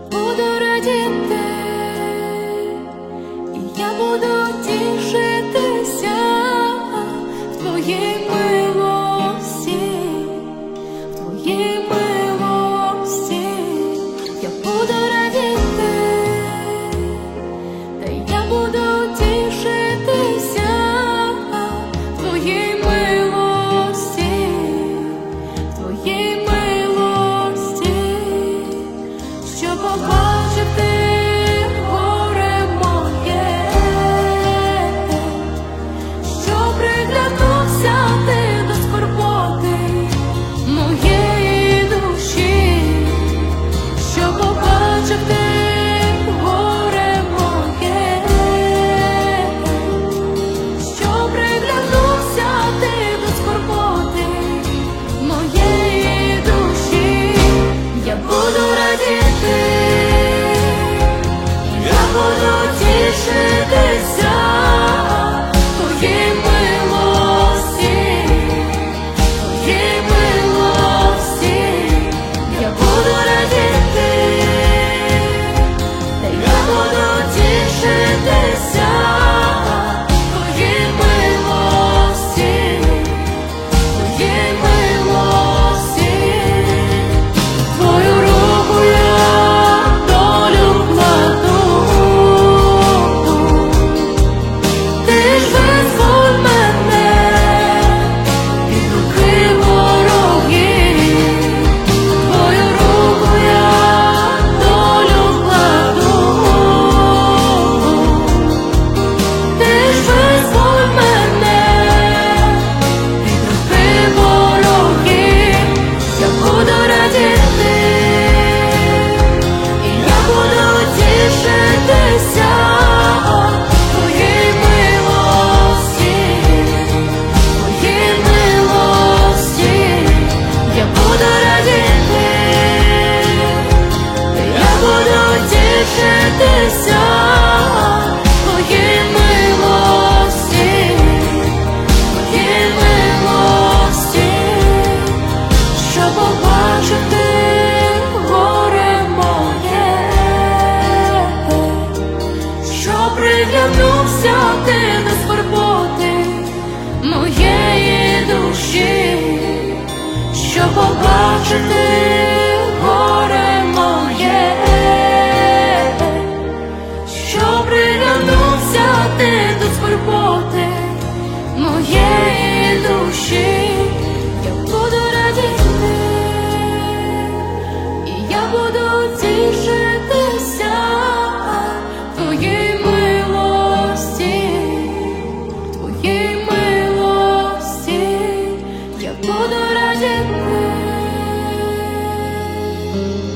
буду радіти, і я буду тішитися в твоїй милості, в твоїй милості. Я буду радіти, та я буду тішитися в твоїй милості, в твоїй милості, що побачити горе моє, що приглянувся ти до скорботи моєї душі, що побачив ти горе моє, що приглянувся ти до скорботи моєї душі. Я буду радіти, я буду тішитися твоїй милості, твоїй милості. Я буду радіти, та я буду тішитися твоїй милості, твоїй милості. Твою руку я долю кладу, ти ж визволь мене від руки ворогів. Твою руку я долю кладу, ти ж визволь мене від руки ворогів. Я буду радіти, і я буду тішитися твоїй милості, твоїй милості. Я буду радіти, і я буду тішитися твоїй милості, твоїй милості, що побачити горе моє, що приглянувся ти до скорботи моєї душі, що побачити горе моє, що приглянувся ти до скорботи моєї душі. Я буду радіти, і я буду тішитися твоїй милості, твоїй милості. Я буду радіти.